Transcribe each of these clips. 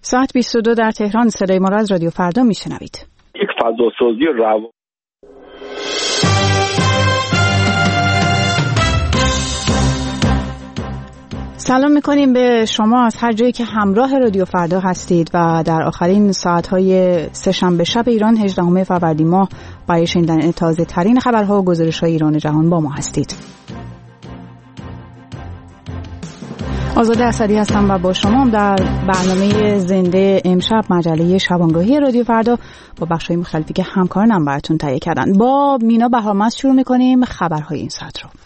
ساعت 22 در تهران. صدای ما را از رادیو فردا میشنوید. یک فضاسازی سلام میکنیم به شما از هر جایی که همراه رادیو فردا هستید و در آخرین ساعت‌های سه‌شنبه شب ایران 18 فروردین ماه برای شنیدن تازه ترین خبرها و گزارش‌های ایران و جهان با ما هستید. آزاده اسدی هستم و با شما در برنامه زنده امشب مجله شبانگاهی رادیو فردا با بخش‌های مختلفی که همکارانم براتون تهیه کردن. با مینا بهارمست شروع می‌کنیم خبرهای این ساعت رو.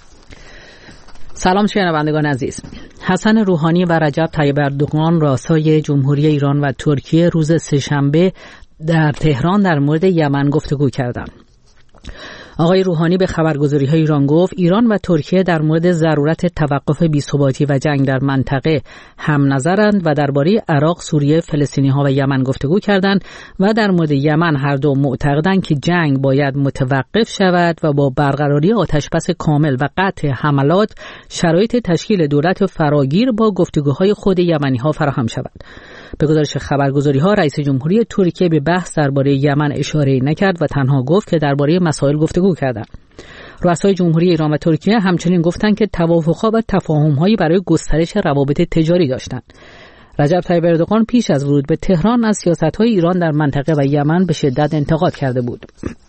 سلام شنوندگان عزیز. حسن روحانی و رجب طیب اردوغان رؤسای جمهوری ایران و ترکیه روز سه‌شنبه در تهران در مورد یمن گفتگو کردند. آقای روحانی به خبرگزاری‌های ایران گفت ایران و ترکیه در مورد ضرورت توقف بی‌ثباتی و جنگ در منطقه هم نظرند و درباره عراق، سوریه، فلسطینی‌ها و یمن گفتگو کردند و در مورد یمن هر دو معتقدند که جنگ باید متوقف شود و با برقراری آتشبس کامل و قطع حملات شرایط تشکیل دولت فراگیر با گفتگوهای خود یمنی‌ها فراهم شود. به گزارش خبرگزاری‌ها رئیس جمهوری ترکیه به بحث درباره یمن اشاره نکرد و تنها گفت که درباره مسائل گفتگو کردند. رؤسای جمهوری ایران و ترکیه همچنین گفتند که توافق‌ها و تفاهم‌هایی برای گسترش روابط تجاری داشتند. رجب طیب اردوغان پیش از ورود به تهران از سیاست‌های ایران در منطقه و یمن به شدت انتقاد کرده بود.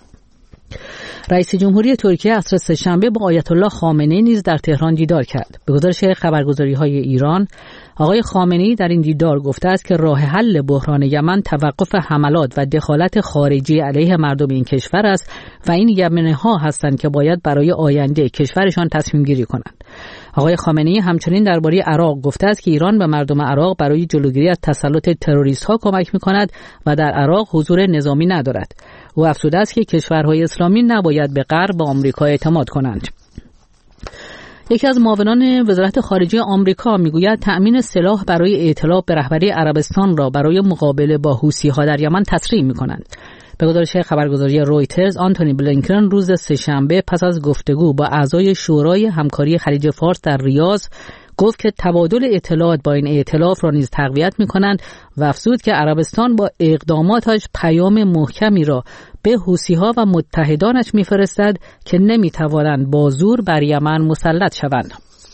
رئیس جمهوری ترکیه عصر سه‌شنبه با آیت الله خامنه‌ای نیز در تهران دیدار کرد. به گزارش خبرگزاری‌های ایران، آقای خامنه‌ای در این دیدار گفته است که راه حل بحران یمن توقف حملات و دخالت خارجی علیه مردم این کشور است و این یمنی‌ها هستند که باید برای آینده کشورشان تصمیم گیری کنند. آقای خامنه‌ای همچنین درباره عراق گفته است که ایران به مردم عراق برای جلوگیری از تسلط تروریست‌ها کمک می‌کند و در عراق حضور نظامی ندارد. او افزوده است که کشورهای اسلامی نباید به غرب و آمریکا اعتماد کنند. یکی از معاونان وزارت خارجه آمریکا میگوید تأمین سلاح برای ائتلاف به رهبری عربستان را برای مقابله با حوثی‌ها در یمن تسریع می‌کنند. به گزارش خبرگزاری رویترز، آنتونی بلینکن روز سه‌شنبه پس از گفتگو با اعضای شورای همکاری خلیج فارس در ریاض گفت که تبادل اطلاعات با این ائتلاف را نیز تقویت می‌کنند و افزود که عربستان با اقداماتش پیام محکمی را به حوثی‌ها و متحدانش می‌فرستد که نمی‌توانند با زور بر یمن مسلط شوند.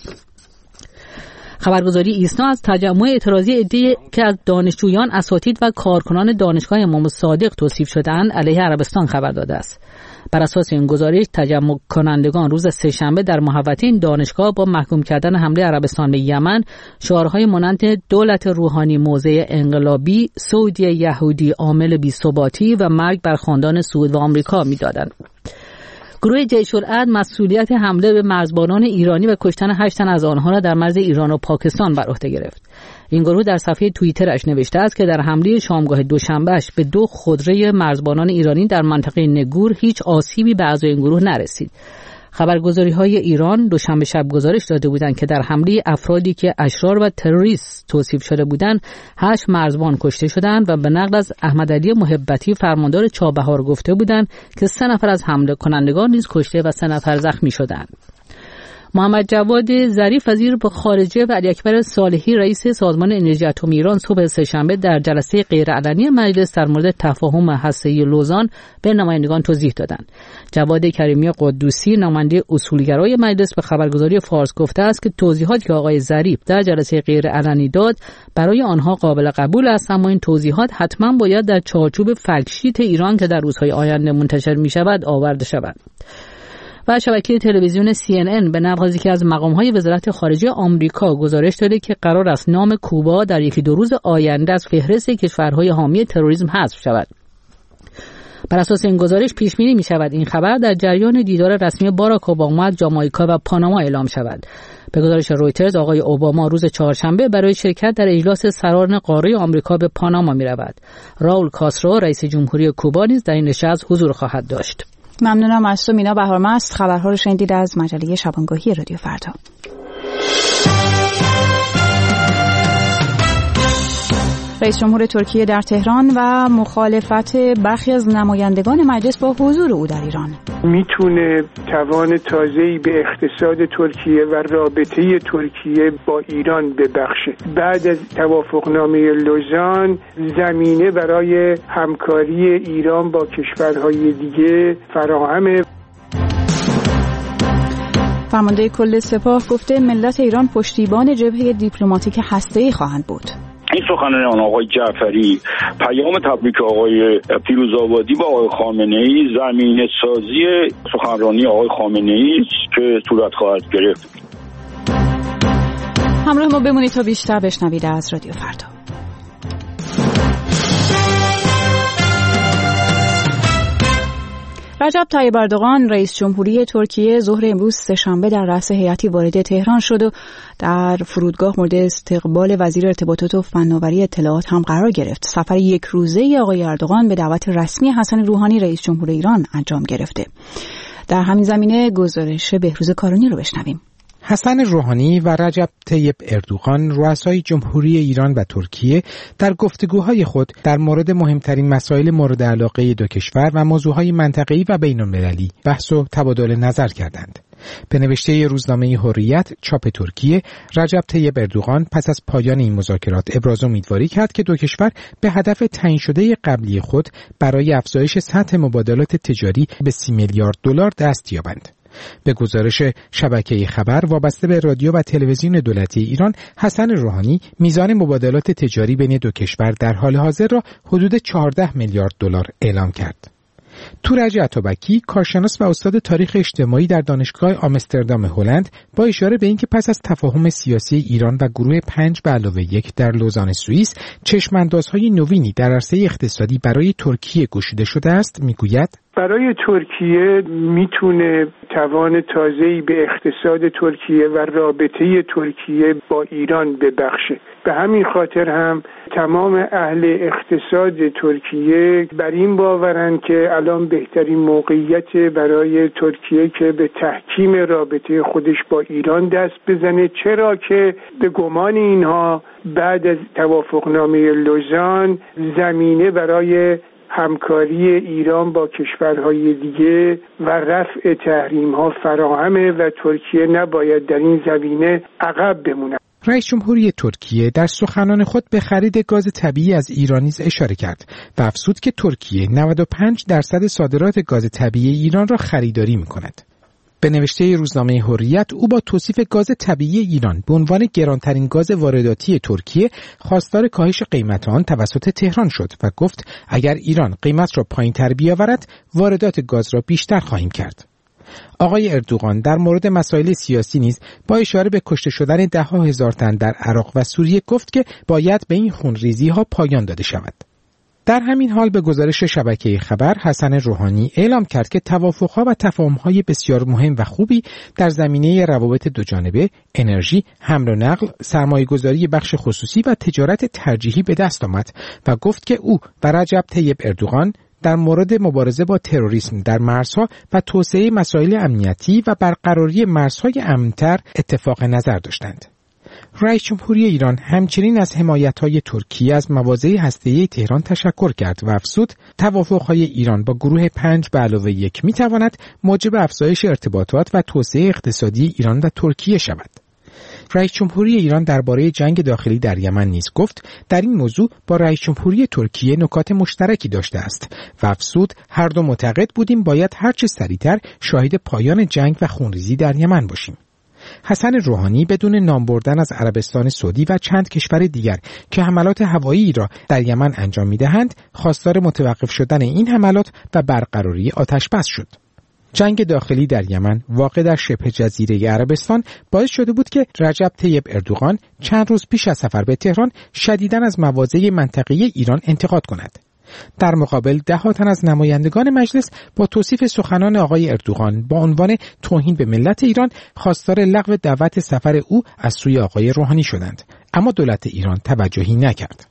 خبرگزاری ایسنا از تجمع اعتراضی عده‌ای که از دانشجویان، اساتید و کارکنان دانشگاه امام صادق توصیف شده‌اند علیه عربستان خبر داده است. بر اساس این گزارش تجمع کنندگان روز سه‌شنبه در محوطه این دانشگاه با محکوم کردن حمله عربستان به یمن شعارهای مانند دولت روحانی موضع انقلابی، سعودی یهودی عامل بی‌ثباتی و مرگ بر خاندان سعود و آمریکا می‌دادند. گروه جیش العدل مسئولیت حمله به مرزبانان ایرانی و کشتن 8 تن از آنها را در مرز ایران و پاکستان بر عهده گرفت. این گروه در صفحه توییترش نوشته است که در حمله شامگاه دوشنبهش به 2 خودروی مرزبانان ایرانی در منطقه نگور هیچ آسیبی به اعضای این گروه نرسید. خبرگزاری‌های ایران دوشنبه شب گزارش داده بودند که در حمله افرادی که اشرار و تروریست توصیف شده بودند 8 مرزبان کشته شدند و به نقل از احمدعلی محبتی فرماندار چابهار گفته بودند که 3 نفر از حمله کنندگان نیز کشته و 3 نفر زخمی شدند. محمد جواد ظریف وزیر خارجه و علی اکبر صالحی رئیس سازمان انرژی اتمی ایران صبح سه‌شنبه در جلسه غیرعلنی مجلس در مورد تفاهم هسته‌ای لوزان به نمایندگان توضیح دادند. جواد کریمی قدوسی نماینده اصولگرای مجلس به خبرگزاری فارس گفته است که توضیحاتی که آقای ظریف در جلسه غیرعلنی داد برای آنها قابل قبول است، اما این توضیحات حتما باید در چارچوب فکت‌شیت ایران که در روزهای آینده منتشر می‌شود آورده شود. و شبکه تلویزیون CNN به نقل که از مقام‌های وزارت خارجه آمریکا گزارش داده که قرار است نام کوبا در 1-2 روز آینده از فهرست کشورهای حامی تروریسم حذف شود. بر اساس این گزارش پیش بینی می‌شود این خبر در جریان دیدار رسمی باراک اوباما، جامائیکا و پاناما اعلام شود. به گزارش رویترز آقای اوباما روز چهارشنبه برای شرکت در اجلاس سران قاره آمریکا به پاناما می‌رود. راول کاسترو رئیس جمهوری کوبا نیز در این نشست حضور خواهد داشت. ممنونم از تو مینا بهارمست. خبرها رو شنیدید از مجله شبانگاهی رادیو فردا. رئیس جمهور ترکیه در تهران و مخالفت برخی از نمایندگان مجلس با حضور او در ایران. میتونه توان تازه‌ای به اقتصاد ترکیه و رابطه ترکیه با ایران ببخشه. بعد از توافقنامه لوزان زمینه برای همکاری ایران با کشورهای دیگه فراهمه. فرمانده کل سپاه گفته ملت ایران پشتیبان جبهه دیپلماتیک هسته‌ای خواهند بود. این سخنان آقای جعفری پیام تبریک آقای پیروزآبادی با آقای خامنه‌ای زمینه سازی سخنرانی آقای خامنه‌ای است که صورت خواهد گرفت. همراه ما بمونید تا بیشتر بشنوید از رادیو فردا. رجب طیب اردوغان رئیس جمهوری ترکیه ظهر امروز سه‌شنبه در رأس هیئتی وارد تهران شد و در فرودگاه مورد استقبال وزیر ارتباطات و فناوری اطلاعات هم قرار گرفت. سفر یک روزه آقای اردوغان به دعوت رسمی حسن روحانی رئیس جمهور ایران انجام گرفته. در همین زمینه گزارش بهروز کارانی رو بشنویم. حسن روحانی و رجب طیب اردوغان رؤسای جمهوری ایران و ترکیه در گفتگوهای خود در مورد مهمترین مسائل مورد علاقه دو کشور و موضوعهای منطقه‌ای و بین‌المللی بحث و تبادل نظر کردند. به نوشته روزنامه حریت چاپ ترکیه، رجب طیب اردوغان پس از پایان این مذاکرات ابراز امیدواری کرد که دو کشور به هدف تعیین شده قبلی خود برای افزایش سطح مبادلات تجاری به 30 میلیارد دلار دست یابند. به گزارش شبکه خبر وابسته به رادیو و تلویزیون دولتی ایران، حسن روحانی میزان مبادلات تجاری بین دو کشور در حال حاضر را حدود 14 میلیارد دلار اعلام کرد. تورج اتابکی، کارشناس و استاد تاریخ اجتماعی در دانشگاه آمستردام هلند، با اشاره به اینکه پس از تفاهم سیاسی ایران و گروه 5+1 در لوزان سوئیس چشم‌اندازهای نوینی در عرصه اقتصادی برای ترکیه گشوده شده است، میگوید برای ترکیه میتونه توان تازه‌ای به اقتصاد ترکیه و رابطه ترکیه با ایران ببخشه. به همین خاطر هم تمام اهل اقتصاد ترکیه بر این باورند که الان بهترین موقعیت برای ترکیه که به تحکیم رابطه خودش با ایران دست بزنه، چرا که به گمان اینها بعد از توافقنامه لوزان زمینه برای همکاری ایران با کشورهای دیگه و رفع تحریم‌ها فراهمه و ترکیه نباید در این زمینه عقب بمونه. رئیس جمهوری ترکیه در سخنان خود به خرید گاز طبیعی از ایران نیز اشاره کرد و افزود که ترکیه 95% صادرات گاز طبیعی ایران را خریداری می‌کند. به نوشته روزنامه حریت، او با توصیف گاز طبیعی ایران به عنوان گرانترین گاز وارداتی ترکیه خواستار کاهش قیمت آن توسط تهران شد و گفت اگر ایران قیمت را پایین‌تر بیاورد واردات گاز را بیشتر خواهیم کرد. آقای اردوغان در مورد مسائل سیاسی نیز با اشاره به کشته شدن 10,000 تن در عراق و سوریه گفت که باید به این خونریزی‌ها پایان داده شود. در همین حال به گزارش شبکه خبر، حسن روحانی اعلام کرد که توافق‌ها و تفاهم‌های بسیار مهم و خوبی در زمینه روابط دوجانبه، انرژی، حمل و نقل، سرمایه‌گذاری بخش خصوصی و تجارت ترجیحی به دست آمد و گفت که او و رجب طیب اردوغان در مورد مبارزه با تروریسم در مرزها و توسعه مسائل امنیتی و برقراری مرزهای امن‌تر اتفاق نظر داشتند. رئیس جمهوری ایران همچنین از حمایت‌های ترکیه از مواضع هسته‌ای تهران تشکر کرد و افزود توافق‌های ایران با گروه 5+1 می‌تواند موجب افزایش ارتباطات و توسعه اقتصادی ایران و ترکیه شود. رئیس جمهوری ایران درباره جنگ داخلی در یمن نیز گفت در این موضوع با رئیس جمهوری ترکیه نکات مشترکی داشته است و افزود هر دو معتقد بودیم باید هرچه سریعتر شاهد پایان جنگ و خونریزی در یمن باشیم. حسن روحانی بدون نام بردن از عربستان سعودی و چند کشور دیگر که حملات هوایی را در یمن انجام می‌دهند، خواستار متوقف شدن این حملات و برقراری آتش‌بس شد. جنگ داخلی در یمن واقع در شبه جزیره عربستان باعث شده بود که رجب طیب اردوغان چند روز پیش از سفر به تهران شدیداً از مواضع منطقه‌ای ایران انتقاد کند. در مقابل 10 تن از نمایندگان مجلس با توصیف سخنان آقای اردوغان با عنوان توهین به ملت ایران خواستار لغو دعوت سفر او از سوی آقای روحانی شدند، اما دولت ایران توجهی نکرد.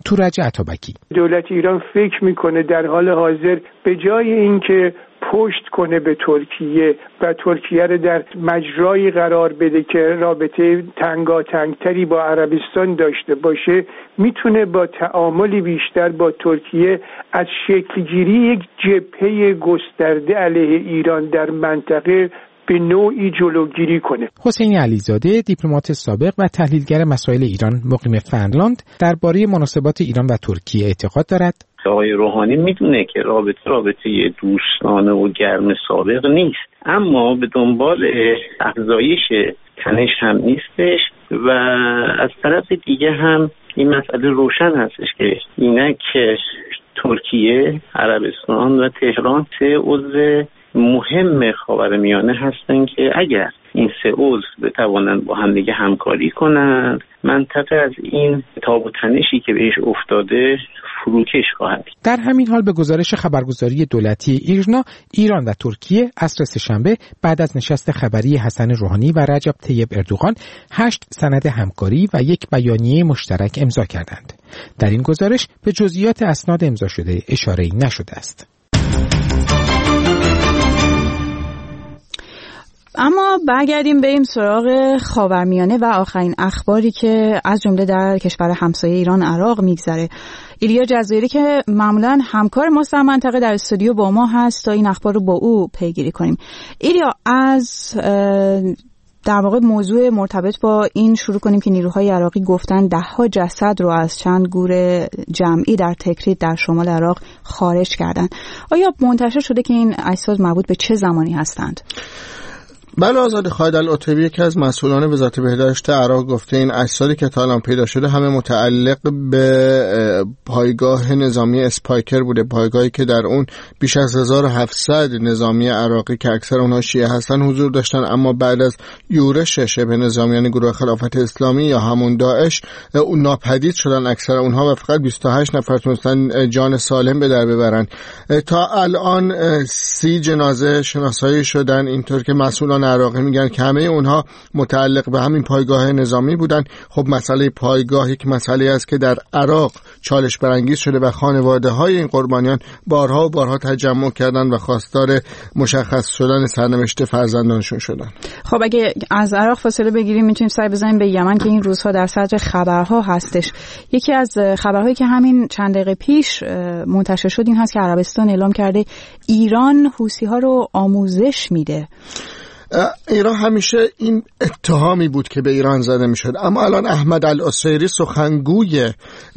تورج عطابکی. دولت ایران فکر میکنه در حال حاضر به جای اینکه پشت کنه به ترکیه و ترکیه رو در مجرایی قرار بده که رابطه تنگاتنگتری با عربستان داشته باشه، میتونه با تعاملی بیشتر با ترکیه از شکلگیری یک جبهه گسترده علیه ایران در منطقه به نوعی جلوگیری کنه. حسین علیزاده، دیپلمات سابق و تحلیلگر مسائل ایران مقیم فنلاند، درباره مناسبات ایران و ترکیه اعتقاد دارد. آقای روحانی میدونه که رابطه دوستانه و گرم سابق نیست، اما به دنبال افزایش تنش هم نیستش و از طرف دیگه هم این مسئله روشن هستش که اینک ترکیه، عربستان و تهران سه عضو مهم خاورمیانه هستن که اگر این سه عضو بتوانند با هم دیگه همکاری کنند، منطقه از این تاب و تنشی که بهش افتاده فروکش خواهد. در همین حال به گزارش خبرگزاری دولتی ایرنا، ایران و ترکیه عصر سه‌شنبه بعد از نشست خبری حسن روحانی و رجب طیب اردوغان 8 سند همکاری و یک بیانیه مشترک امضا کردند. در این گزارش به جزئیات اسناد امضا شده اشاره‌ای نشده است. اما برگردیم بریم سراغ خاورمیانه و آخرین اخباری که از جمله در کشور همسایه ایران عراق میگذره. ایلیا جزایری که معمولا همکار ما در منطقه در استودیو با ما هست تا این اخبار رو با او پیگیری کنیم. ایلیا، از در واقع موضوع مرتبط با این شروع کنیم که نیروهای عراقی گفتن 10 جسد رو از چند گور جمعی در تکریت در شمال عراق خارج کردن. آیا منتشر شده که این اجساد مربوط به چه زمانی هستند؟ بله آزاد. خالد العتیبی که از مسئولان وزارت بهداشت عراق گفته این اجسادی که تا الان پیدا شده همه متعلق به پایگاه نظامی اسپایکر بوده، پایگاهی که در اون بیش از 1700 نظامی عراقی که اکثر اونها شیعه هستن حضور داشتن، اما بعد از یورش شبه نظامیان گروه خلافت اسلامی یا همون داعش اون ناپدید شدن اکثر اونها و فقط 28 نفر تونستن جان سالم به در ببرن. تا الان 30 جنازه شناسایی شدن، اینطور که مسئولان عراقی میگن که همه اونها متعلق به همین پایگاه نظامی بودن. خب مسئله پایگاه یک مسئله است که در عراق چالش برانگیز شده و خانواده های این قربانیان بارها و بارها تجمع کردن و خواستار مشخص شدن سرنوشت فرزندانشون شدن. خب اگه از عراق فاصله بگیریم میتونیم سر بزنیم به یمن که این روزها در صدر خبرها هستش. یکی از خبرهایی که همین چند دقیقه پیش منتشر شد این هست که عربستان اعلام کرده ایران حوثی‌ها رو آموزش میده. ایران همیشه این اتهامی بود که به ایران زده می شد، اما الان احمد العصیری سخنگوی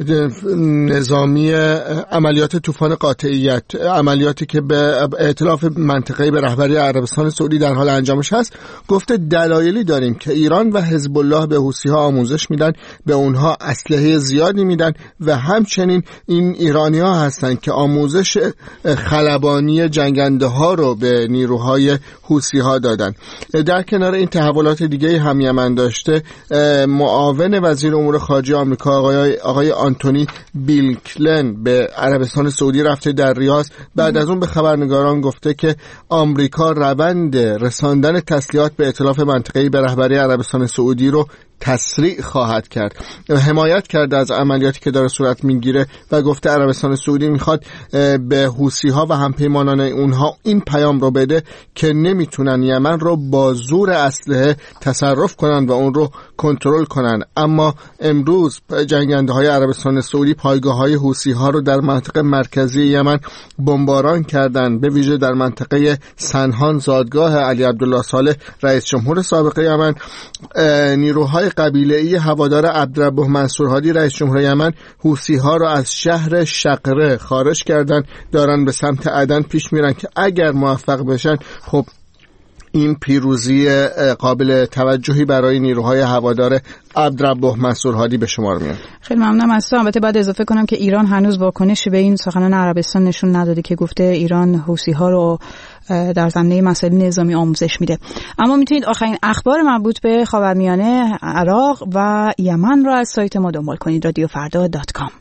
نظامی عملیات طوفان قاطعیت، عملیاتی که به ائتلاف منطقه‌ای به رهبری عربستان سعودی در حال انجامش هست، گفته دلایلی داریم که ایران و حزب الله به حوثی‌ها آموزش میدن، به اونها اسلحه زیادی میدن و همچنین این ایرانی‌ها هستن که آموزش خلبانی جنگنده ها رو به نیروهای حوثی‌ها دادن. در کنار این تحولات دیگه هم یمن داشته، معاون وزیر امور خارجه آمریکا آقای آنتونی بلینکن به عربستان سعودی رفته در ریاض. بعد از اون به خبرنگاران گفته که آمریکا روند رساندن تسلیحات به ائتلاف منطقه‌ای به رهبری عربستان سعودی رو تسریع خواهد کرد. حمایت کرده از عملیاتی که داره صورت میگیره و گفته عربستان سعودی میخواد به حوثی‌ها و همپیمانان اونها این پیام رو بده که نمیتونن یمن رو با زور اسلحه تصرف کنن و اون رو کنترل کنن. اما امروز جنگنده‌های عربستان سعودی پایگاه‌های حوثی‌ها رو در منطقه مرکزی یمن بمباران کردن، به ویژه در منطقه سنهان، زادگاه علی عبدالله صالح رئیس جمهور سابق یمن. نیروهای قبیله‌ای هوادار عبدالرب منصور هادی رئیس جمهور یمن حوثی‌ها را از شهر شقره خارج کردن، دارن به سمت عدن پیش میرن که اگر موفق بشن خب این پیروزی قابل توجهی برای نیروهای هوادار عبدالرب منصور هادی به شمار میاد. خیلی ممنونم از تو. البته باید اضافه کنم که ایران هنوز واکنشی به این سخنان عربستان نشون نداده که گفته ایران حوثی‌ها رو در زمینه مسائل نظامی آموزش میده. اما میتونید آخرین اخبار مربوط به خاورمیانه، عراق و یمن رو از سایت ما دنبال کنید، radiofarda.com.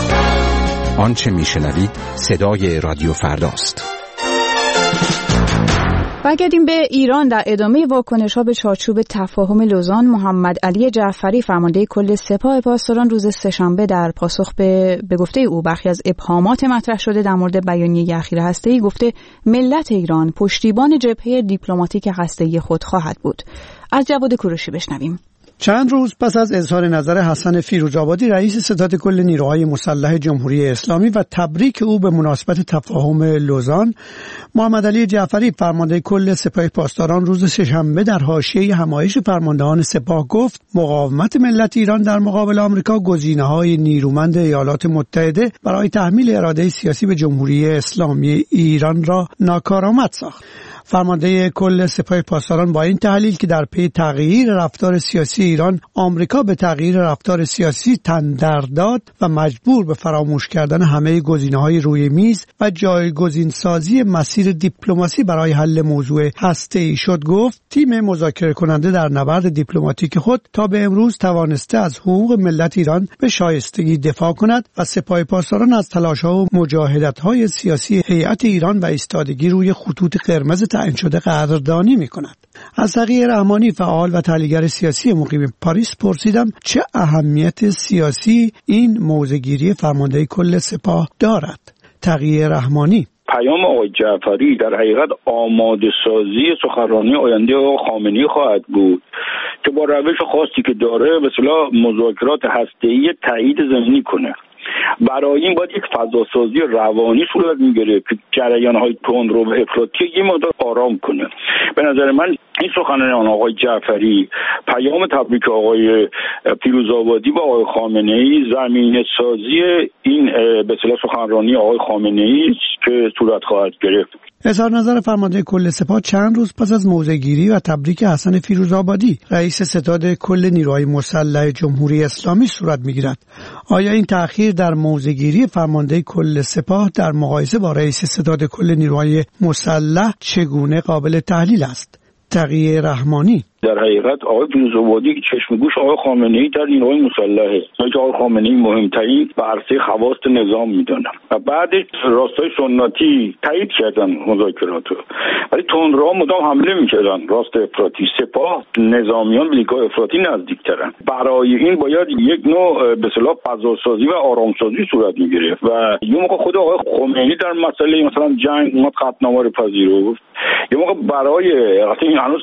آنچه میشنوید صدای رادیو فرداست. برگردیم به ایران. در ادامه واکنش‌ها به چارچوب تفاهم لوزان، محمد علی جعفری فرمانده کل سپاه پاسداران روز سه‌شنبه در پاسخ به گفته او برخی از ابهامات مطرح شده در مورد بیانیه اخیر هسته‌ای گفته ملت ایران پشتیبان جبهه دیپلماتیک هسته‌ای خود خواهد بود. از جواد کوروشی بشنویم. چند روز پس از اظهار نظر حسن فیروزآبادی رئیس ستاد کل نیروهای مسلح جمهوری اسلامی و تبریک او به مناسبت تفاهم لوزان، محمد علی جعفری فرمانده کل سپاه پاسداران روز سه‌شنبه در حاشیه همایش فرماندهان سپاه گفت مقاومت ملت ایران در مقابل آمریکا گزینه‌های نیرومند ایالات متحده برای تحمیل اراده سیاسی به جمهوری اسلامی ایران را ناکارآمد ساخت. فرمانده کل سپاه پاسداران با این تحلیل که در پی تغییر رفتار سیاسی ایران آمریکا به تغییر رفتار سیاسی تن در داد و مجبور به فراموش کردن همه گزینه‌های روی میز و جایگزین سازی مسیر دیپلماسی برای حل موضوع هسته‌ای شد، گفت تیم مذاکره کننده در نبرد دیپلماتیک خود تا به امروز توانسته از حقوق ملت ایران به شایستگی دفاع کند و سپاه پاسداران از تلاش‌ها و مجاهدت‌های سیاسی هیئت ایران و ایستادگی روی خطوط قرمز تعیین شده قدردانی می‌کند. از تقی رحمانی فعال و تحلیلگر سیاسی مقیم پاریس پرسیدم چه اهمیت سیاسی این موضع‌گیری فرمانده کل سپاه دارد. تقی رحمانی: پیام آقای جعفری در حقیقت آماده سازی سخنرانی آینده آقای خامنه‌ای خواهد بود که با روش خاصی که داره به اصطلاح مذاکرات هسته‌ای تایید ضمنی کنه. برای این باید یک فضاسازی روانی صورت میگیره که جریان‌های تندرو و افراطی یه مقدار آرام کنه. به نظر من این سخنرانی آقای جعفری پیام تبریک آقای فیروزآبادی با آقای خامنه‌ای زمینه سازی این به اصطلاح سخنرانی آقای خامنه‌ای است که صورت خواهد گرفت. اظهار نظر فرمانده کل سپاه چند روز پس از موضع‌گیری و تبریک حسن فیروزآبادی رئیس ستاد کل نیروهای مسلح جمهوری اسلامی صورت می‌گیرد. آیا این تأخیر در موضع‌گیری فرمانده کل سپاه در مقایسه با رئیس ستاد کل نیروهای مسلح چگونه قابل تحلیل است؟ تقی رحمانی: در حقیقت آقای فیروزآبادی که چشم گوش آقای خامنه‌ای در نیروهای مسلحه، که آقای خامنه‌ای مهمترین و عرصه خواست نظام میدونن و بعدش راستای سنتی تایید کردن مذاکراتو، ولی تندروها مدام حمله میکردن راست افراطی. سپاه نظامیان به لیگ‌های افراطی نزدیکترن. برای این باید یک نوع به اصطلاح فضاسازی و آرامسازی صورت میگیره و یه موقع خود آقای خمینی در مسئله مثلا جنگ اومد خطنامه رو پذیرفت، یه موقع برای این هنوز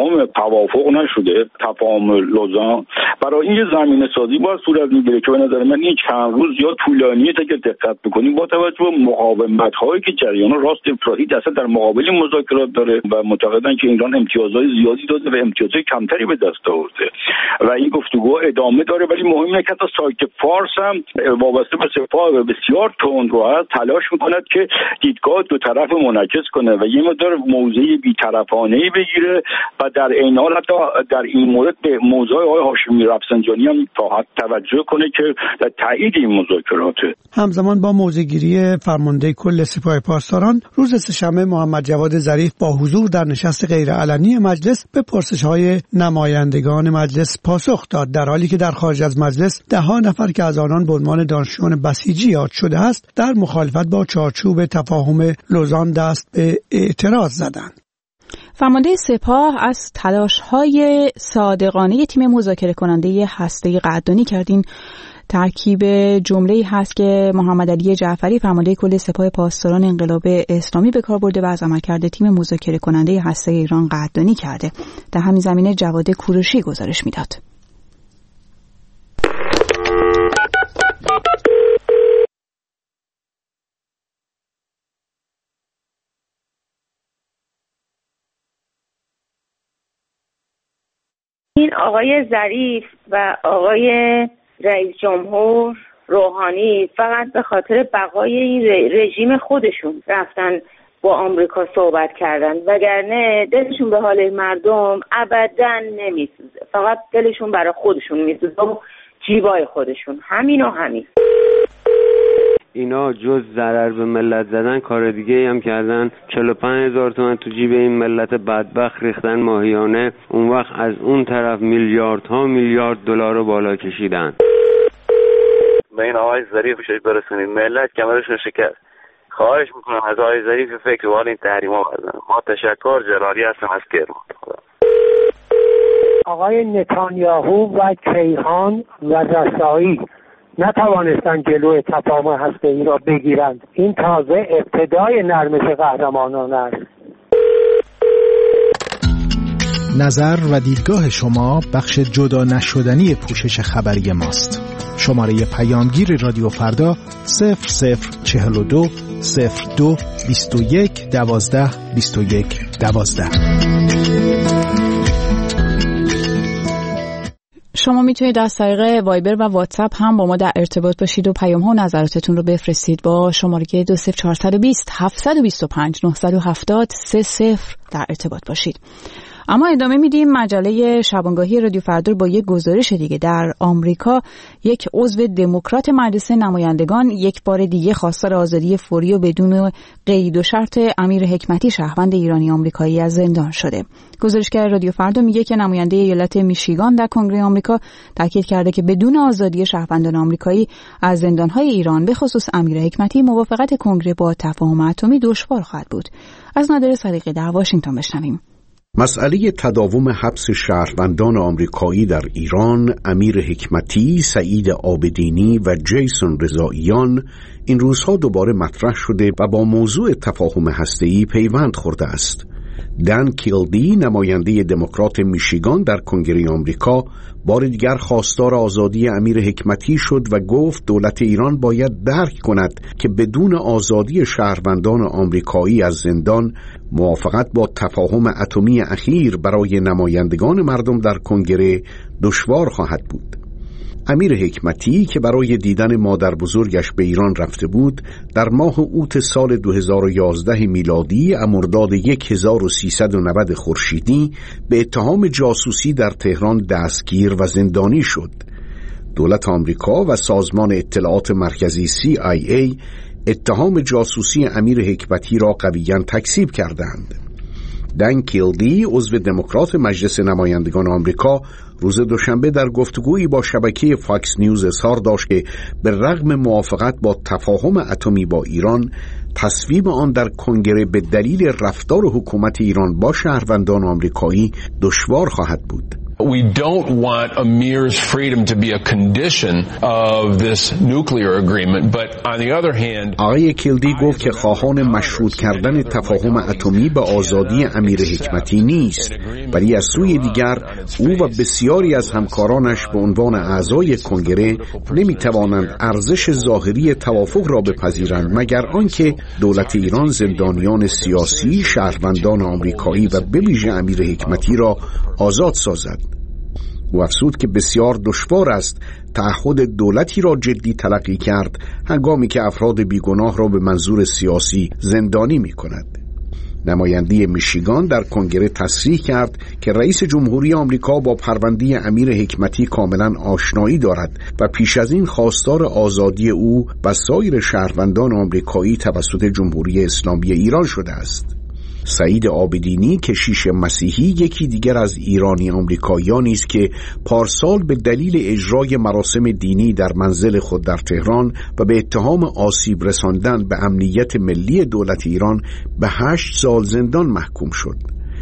توافق نشده، تفاهم لوزان، برای این زمینه سازی باید صورت میگیره که به نظر من این چند روز یا طولانیه تا که دقت بکنیم با توجه به مقاومت‌هایی که جریان راست افراطی دست در مقابل مذاکرات داره و معتقدن که ایران امتیازهای زیادی داده و امتیازهای کمتری به دست آورده و این گفتگو ادامه داره. ولی مهم اینه که تا سایت فارس هم وابسته به سپاه بسیار تند رو هست تلاش میکند که دیدگاه دو طرف منعکس کنه و یه مقدار موضع بی‌طرفانه‌ای بگیره و در این حال حتی در این مورد به موضوع آقای هاشمی رفسنجانی هم توجه کنه که در تایید این مذاکرات. همزمان با موضع‌گیری فرمانده کل سپاه پاسداران روز سه‌شنبه محمد جواد ظریف با حضور در نشست غیرعلنی مجلس به پرسش‌های نمایندگان مجلس پاسخ داد، در حالی که در خارج از مجلس ده نفر که از آنان به عنوان دانشجویان بسیجی یاد شده است در مخالفت با چارچوب تفاهم لوزان دست به اعتراض زدند. فرمانده سپاه از تلاش‌های صادقانه تیم مذاکره کننده هسته‌ای قدردانی کردین. ترکیب جمله‌ای هست که محمد علی جعفری فرمانده کل سپاه پاسداران انقلاب اسلامی به کار برده و از عملکرد تیم مذاکره کننده هسته‌ای ایران قدردانی کرده. در همین زمینه جواد کوروشی گزارش میداد. این آقای ظریف و آقای رئیس جمهور روحانی فقط به خاطر بقای این رژیم خودشون رفتن با آمریکا صحبت کردن، وگرنه دلشون به حال مردم ابداً نمیسوزه، فقط دلشون برای خودشون میسوزه و جیبای خودشون، همین و همین. اینا جز ضرر به ملت زدن کار دیگه هم کردن. 45,000 تومان تو جیب این ملت بدبخت ریختن ماهیانه، اون وقت از اون طرف میلیاردها میلیارد دلار رو بالا کشیدن. به این آقای ظریف شاید برسونید، ملت کمرشون شکست. خواهش میکنم از آقای ظریف فکر وال این تحریما بزنم. ما تشکر. جلالی هستم از کرمان. آقای نتانیاهو و کیهان و رسایی نتوانستند جلوی تفاهم هسته‌ای را بگیرند. این تازه ابتدای نرمش قهرمانان است. نظر و دیدگاه شما بخش جدا نشدنی پوشش خبری ماست. شماره پیامگیر رادیو فردا 0042 02 21 12 21 12. شما میتونید از طریق وایبر و واتساپ هم با ما در ارتباط باشید و پیام ها و نظراتتون رو بفرستید با شماره 20420 725 970 30 در ارتباط باشید. اما ادامه میدیم مجله شبانگاهی رادیو فردا با یک گزارش دیگه. در آمریکا یک عضو دموکرات مجلس نمایندگان یک بار دیگه خواستار آزادی فوری و بدون قید و شرط امیر حکمتی شهروند ایرانی آمریکایی از زندان شده. گزارشگر رادیو فردا میگه که نماینده ایالت میشیگان در کنگره آمریکا تاکید کرده که بدون آزادی شهروندان آمریکایی از زندانهای ایران به خصوص امیر حکمتی موافقت کنگره با تفاهم اتمی دشوار خواهد بود. از نادر صدیقی در واشنگتن بشنویم. مسئله تداوم حبس شهروندان آمریکایی در ایران، امیر حکمتی، سعید عابدینی و جیسون رضاییان این روزها دوباره مطرح شده و با موضوع تفاهم هسته‌ای پیوند خورده است. دن کیلدی، نماینده دموکرات میشیگان در کنگره آمریکا، بار دیگر خواستار آزادی امیر حکمتی شد و گفت دولت ایران باید درک کند که بدون آزادی شهروندان آمریکایی از زندان موافقت با تفاهم اتمی اخیر برای نمایندگان مردم در کنگره دشوار خواهد بود. امیر حکمتی که برای دیدن مادر بزرگش به ایران رفته بود، در ماه اوت سال 2011 میلادی مرداد 1390 خورشیدی به اتهام جاسوسی در تهران دستگیر و زندانی شد. دولت آمریکا و سازمان اطلاعات مرکزی CIA اتهام جاسوسی امیر حکمتی را قویاً تکذیب کردند. دن کیلدی، عضو دموکرات مجلس نمایندگان آمریکا، روز دوشنبه در گفتگویی با شبکه فاکس نیوز اظهار داشت که به رغم موافقت با تفاهم اتمی با ایران، تصویب آن در کنگره به دلیل رفتار حکومت ایران با شهروندان آمریکایی دشوار خواهد بود. We don't want Amir's freedom to be a condition of this nuclear agreement, but on the other hand آقای کیلدی گفت که خواهان مشروط کردن تفاهم اتمی به آزادی امیر حکمتی نیست، ولی از سوی دیگر او و بسیاری از همکارانش به عنوان اعضای کنگره نمیتوانند ارزش ظاهری توافق را بپذیرند مگر آنکه دولت ایران زندانیان سیاسی، شهروندان آمریکایی و به ویژه امیر حکمتی را آزاد سازد. او افزود که بسیار دشوار است تعهد دولتی را جدی تلقی کرد هنگامی که افراد بیگناه را به منظور سیاسی زندانی می کند. نماینده میشیگان در کنگره تصریح کرد که رئیس جمهوری آمریکا با پرونده امیر حکمتی کاملا آشنایی دارد و پیش از این خواستار آزادی او و سایر شهروندان آمریکایی توسط جمهوری اسلامی ایران شده است. سعید عابدینی، کشیش مسیحی، یکی دیگر از ایرانی آمریکاییانی است که پارسال به دلیل اجرای مراسم دینی در منزل خود در تهران و به اتهام آسیب رساندن به امنیت ملی دولت ایران به 8 سال زندان محکوم شد.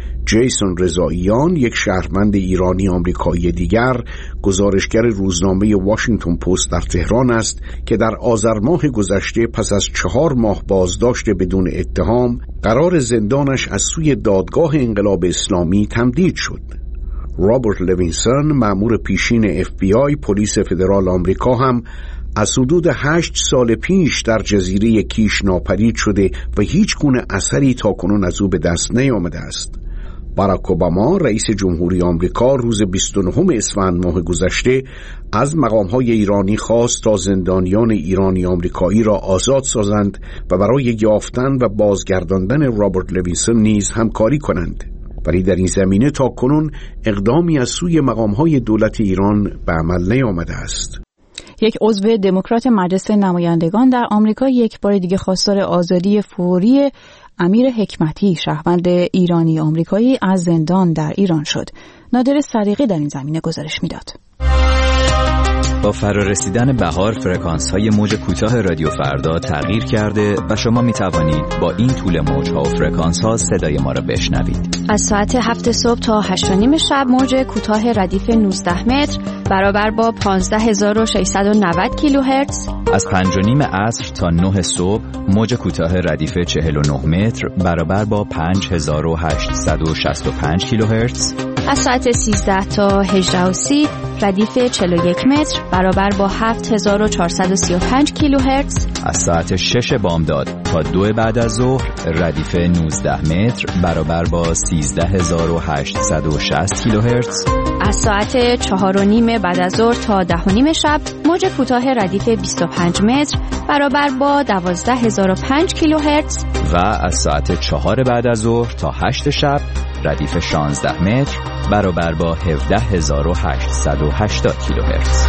جیسون رضاییان، یک شهروند ایرانی آمریکایی دیگر، گزارشگر روزنامه واشنگتن پست در تهران است که در آذر ماه گذشته پس از 4 ماه بازداشت بدون اتهام قرار زندانش از سوی دادگاه انقلاب اسلامی تمدید شد. رابرت لوینسون، مأمور پیشین FBI پلیس فدرال آمریکا، هم از حدود 8 سال پیش در جزیره کیش ناپدید شده و هیچ گونه اثری تاکنون از او به دست نیامده است. باراک اوباما، رئیس جمهوری آمریکا، روز 29 اسفند ماه گذشته از مقام‌های ایرانی خواست تا زندانیان ایرانی آمریکایی را آزاد سازند و برای یافتن و بازگرداندن رابرت لوینسون نیز همکاری کنند. ولی در این زمینه تاکنون اقدامی از سوی مقام‌های دولت ایران به عمل نیامده است. یک عضو دموکرات مجلس نمایندگان در آمریکا یک بار دیگه خواستار آزادی فوری امیر حکمتی، شهروند ایرانی آمریکایی، از زندان در ایران شد. نادر صدیقی در این زمینه گزارش میداد. با فرارسیدن بهار فرکانس‌های موج کوتاه رادیو فردا تغییر کرده و شما می توانید با این طول موج‌ها و فرکانس‌ها صدای ما را بشنوید. از ساعت 7 صبح تا 8:30 شب موج کوتاه ردیف 19 متر برابر با 15690 کیلوهرتز. از 5:30 عصر تا 9 صبح موج کوتاه ردیف 49 متر برابر با 5865 کیلوهرتز. از ساعت 13 تا 18:30 ردیف 41 متر برابر با 7435 کیلوهرتز. از ساعت 6 بامداد تا 2 بعد از ظهر ردیف 19 متر برابر با 13860 کیلوهرتز. از ساعت 4:30 بعد از ظهر تا 10:30 شب موج کوتاه ردیف 25 متر برابر با 12005 کیلوهرتز. و از ساعت 4 بعد از ظهر تا 8 شب ردیف 16 متر برابر با 17880 کیلوهرتز.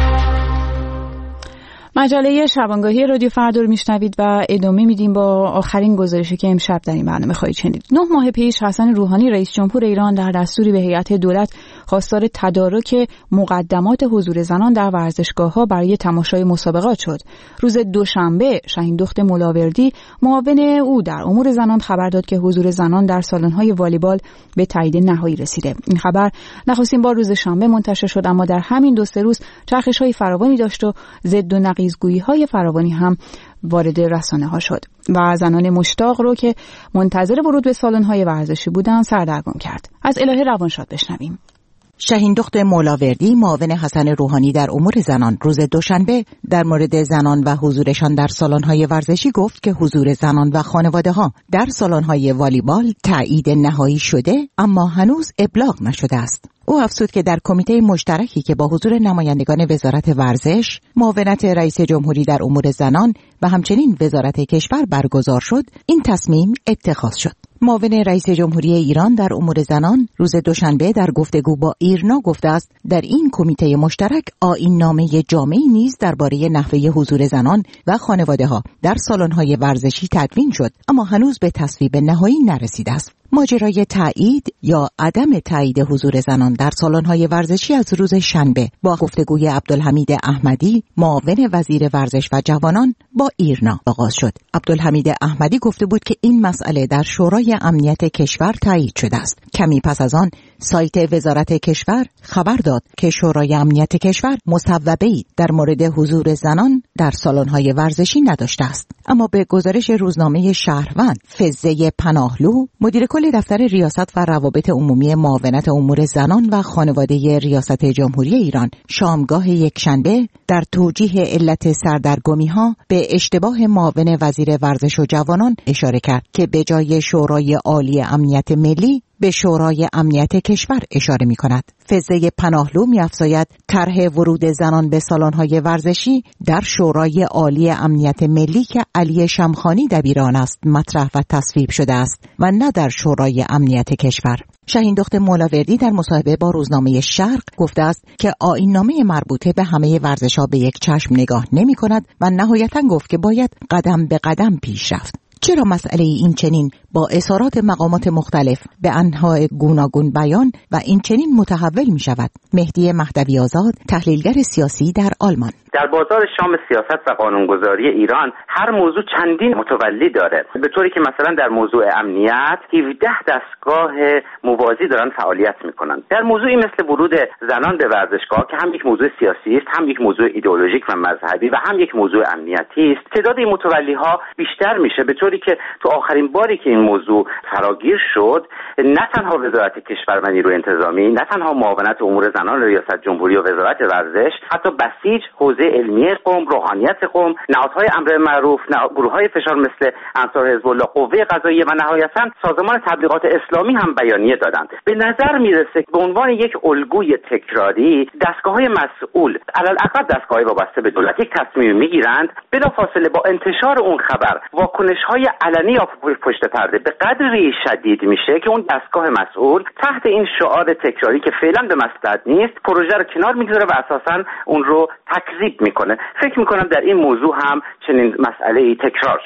مجله شبانگاهی رادیو فردا رو میشنوید و ادامه میدیم با آخرین گزارشی که امشب در این برنامه خواهید شنید. 9 ماه پیش حسن روحانی رئیس جمهور ایران در دستوری به هیئت دولت خواستار تدارک مقدمات حضور زنان در ورزشگاه‌ها برای تماشای مسابقات شد. روز دوشنبه شاهین دخت ملاوردی معاون او در امور زنان خبر داد که حضور زنان در سالن‌های والیبال به تایید نهایی رسیده. این خبر نخستین بار روز شنبه منتشر شد، اما در همین 2-3 روز چرخش‌های فراوانی داشت و ضد و نقیض‌گویی‌های فراوانی هم وارد رسانه‌ها شد و زنان مشتاق رو که منتظر ورود به سالن‌های ورزشی بودند سردرگم کرد. از الهه روانشاد بشنویم. شاهین دخت ملاوردی معاون حسن روحانی در امور زنان روز دوشنبه در مورد زنان و حضورشان در سالن‌های ورزشی گفت که حضور زنان و خانواده‌ها در سالن‌های والیبال تایید نهایی شده اما هنوز ابلاغ نشده است. او افزود که در کمیته مشترکی که با حضور نمایندگان وزارت ورزش، معاونت رئیس جمهوری در امور زنان و همچنین وزارت کشور برگزار شد، این تصمیم اتخاذ شد. معاون رئیس جمهوری ایران در امور زنان روز دوشنبه در گفتگو با ایرنا گفته است در این کمیته مشترک آیین‌نامه جامعی نیز درباره نحوه حضور زنان و خانواده‌ها در سالن‌های ورزشی تدوین شد، اما هنوز به تصویب نهایی نرسیده است. ماجرای تایید یا عدم تایید حضور زنان در سالن‌های ورزشی از روز شنبه با گفتگوی عبدالحمید احمدی معاون وزیر ورزش و جوانان با ایرنا آغاز شد. عبدالحمید احمدی گفته بود که این مسئله در شورای امنیت کشور تایید شده است. کمی پس از آن سایت وزارت کشور خبر داد که شورای امنیت کشور مصوبه‌ای در مورد حضور زنان در سالن‌های ورزشی نداشته است. اما به گزارش روزنامه شهروند، فزه پناهلو مدیر کل دفتر ریاست و روابط عمومی معاونت امور زنان و خانواده ریاست جمهوری ایران شامگاه یکشنبه در توجیه علت سردرگمی‌ها به اشتباه معاون وزیر ورزش و جوانان اشاره کرد که به جای شورای عالی امنیت ملی به شورای امنیت کشور اشاره می کند. فزه پناهلو می افزاید طرح ورود زنان به سالن‌های ورزشی در شورای عالی امنیت ملی که علی شمخانی دبیر آن است مطرح و تصویب شده است و نه در شورای امنیت کشور. شاهین دخت ملاوردی در مصاحبه با روزنامه شرق گفته است که آیین‌نامه مربوطه به همه ورزش‌ها به یک چشم نگاه نمی کند و نهایتاً گفت که باید قدم به قدم پیش رفت. چرا مسئله این چنین با اظهارات مقامات مختلف به انواع گوناگون بیان و این چنین متحول می شود؟ مهدی مهدوی آزاد، تحلیلگر سیاسی در آلمان. در بازار شام سیاست و قانونگذاری ایران هر موضوع چندین متولی داره، به طوری که مثلا در موضوع امنیت 17 دستگاه موازی دارن فعالیت میکنن. در موضوعی مثل ورود زنان به ورزشگاه که هم یک موضوع سیاسی است، هم یک موضوع ایدئولوژیک و مذهبی و هم یک موضوع امنیتی است، تعداد این متولی ها بیشتر میشه، به طوری که تو آخرین باری که این موضوع فراگیر شد نه تنها وزارت کشور و نیروی انتظامی، نه تنها معاونت امور زنان ریاست جمهوری و وزارت ورزش، حتی بسیج حوزه علمی قم، روحانیت قم، نهادهای امر معروف، گروه‌های فشار مثل انصار حزب الله، قوه قضاییه و نهایتاً سازمان تبلیغات اسلامی هم بیانیه دادند. به نظر میرسه به عنوان یک الگوی تکراری دستگاه‌های مسئول، علالاقل دستگاه‌های وابسته به دولت، یک تصمیم میگیرند بلافاصله با انتشار اون خبر واکنش‌های علنی یا پشت پرده به قدری شدید میشه که اون دستگاه مسئول تحت این شعار تکراری که فعلا به مصلحت نیست پروژه رو کنار میگذاره و اساساً اون رو تکذیب میکنه. فکر میکنم در این موضوع هم چنین مسئله‌ای تکرار شده.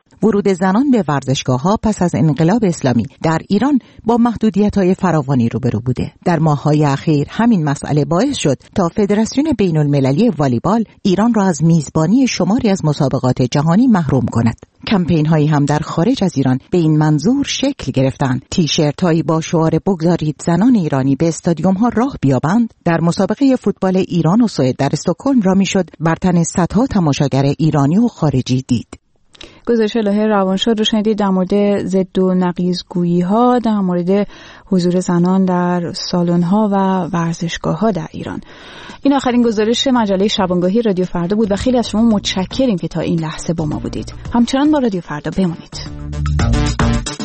ورود زنان به ورزشگاه‌ها پس از انقلاب اسلامی در ایران با محدودیت‌های فراوانی روبرو بوده. در ماه‌های اخیر همین مسئله باعث شد تا فدراسیون بین‌المللی والیبال ایران را از میزبانی شماری از مسابقات جهانی محروم کند. کمپین‌هایی هم در خارج از ایران به این منظور شکل گرفتند. تیشرت‌هایی با شعار بگذارید زنان ایرانی به استادیوم‌ها راه بیابند در مسابقه فوتبال ایران و سوئد در استکهلم را میشد بر تن صدها تماشاگر ایرانی و خارجی دید. گزارش الهه روانشاد رو شنیدید در مورد ضد و نقیض‌گویی‌ها در مورد حضور زنان در سالن‌ها و ورزشگاه‌ها در ایران. این آخرین گزارش مجله شبانگاهی رادیو فردا بود و خیلی از شما متشکریم که تا این لحظه با ما بودید. همچنان با رادیو فردا بمانید.